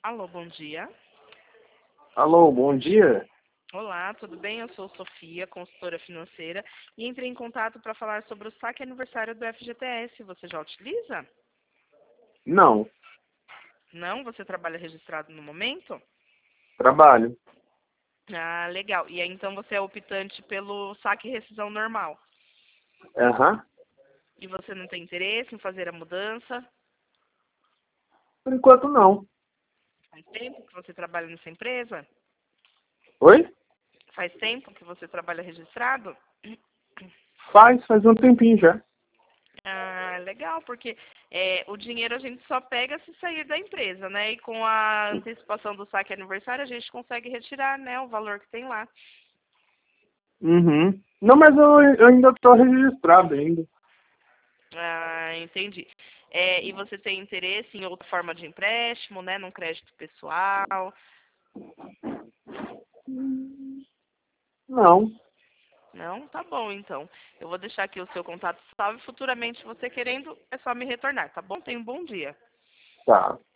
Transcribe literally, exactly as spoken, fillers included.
Alô, bom dia. Alô, bom dia. Olá, tudo bem? Eu sou Sofia, consultora financeira, e entrei em contato para falar sobre o saque aniversário do F G T S. Você já utiliza? Não, Não? Você trabalha registrado no momento? trabalho. Ah, legal. E aí, então você é optante pelo saque e rescisão normal. Aham. E você não tem interesse em fazer a mudança? Por enquanto não. Faz tempo que você trabalha nessa empresa? Oi? Faz tempo que você trabalha registrado? Faz, faz um tempinho já. Ah, legal, porque é, o dinheiro a gente só pega se sair da empresa, né? E com a antecipação do saque aniversário a gente consegue retirar, né, o valor que tem lá. Uhum. Não, mas eu, eu ainda estou registrado ainda. Ah, entendi. É, e você tem interesse em outra forma de empréstimo, né? Num crédito pessoal? Não. Não? Tá bom, então. Eu vou deixar aqui o seu contato salvo e futuramente você querendo, é só me retornar, tá bom? Tenha um bom dia. Tá.